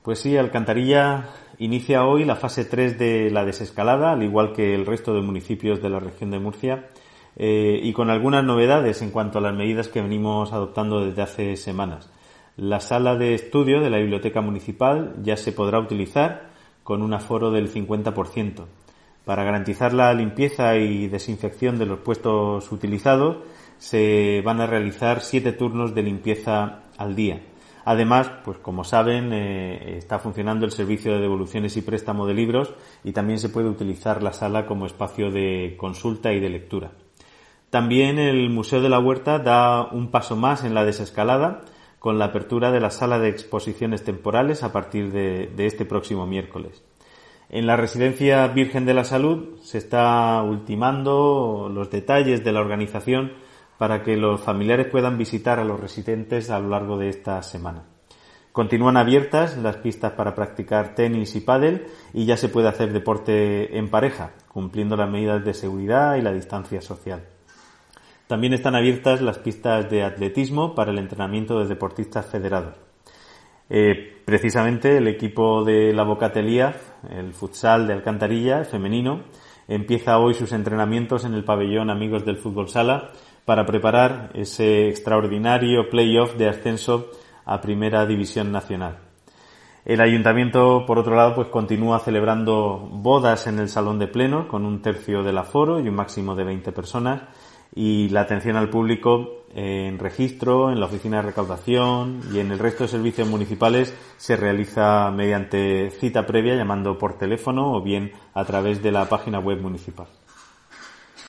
Pues sí, Alcantarilla inicia hoy la fase 3 de la desescalada, al igual que el resto de municipios de la región de Murcia, y con algunas novedades en cuanto a las medidas que venimos adoptando desde hace semanas. La sala de estudio de la Biblioteca Municipal ya se podrá utilizar con un aforo del 50%. Para garantizar la limpieza y desinfección de los puestos utilizados, se van a realizar 7 turnos de limpieza al día. Además, pues como saben, está funcionando el servicio de devoluciones y préstamo de libros y también se puede utilizar la sala como espacio de consulta y de lectura. También el Museo de la Huerta da un paso más en la desescalada con la apertura de la sala de exposiciones temporales a partir de este próximo miércoles. En la Residencia Virgen de la Salud se está ultimando los detalles de la organización para que los familiares puedan visitar a los residentes a lo largo de esta semana. Continúan abiertas las pistas para practicar tenis y pádel y ya se puede hacer deporte en pareja, cumpliendo las medidas de seguridad y la distancia social. También están abiertas las pistas de atletismo para el entrenamiento de deportistas federados. Precisamente el equipo de la Bocatelía, el futsal de Alcantarilla, el femenino, empieza hoy sus entrenamientos en el pabellón Amigos del Fútbol Sala para preparar ese extraordinario play-off de ascenso a Primera División Nacional. El Ayuntamiento, por otro lado, pues continúa celebrando bodas en el Salón de Plenos con 1/3 del aforo y un máximo de 20 personas, y la atención al público en registro, en la oficina de recaudación y en el resto de servicios municipales se realiza mediante cita previa llamando por teléfono o bien a través de la página web municipal.